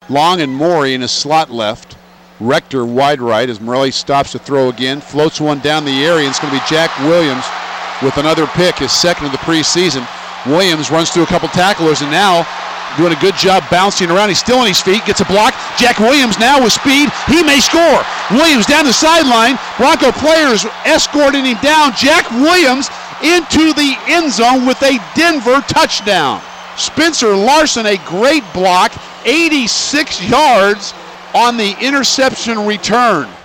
Long and Morey in a slot left. Rector wide right as Morelli stops to throw again. Floats one down the area, and it's going to be Jack Williams with another pick, his second of the preseason. Williams runs through a couple tacklers and now doing a good job bouncing around. He's still on his feet, gets a block. Jack Williams now with speed. He may score. Williams down the sideline. Bronco players escorting him down. Jack Williams into the end zone with a Denver touchdown. Spencer Larson, a great block, 86 yards on the interception return.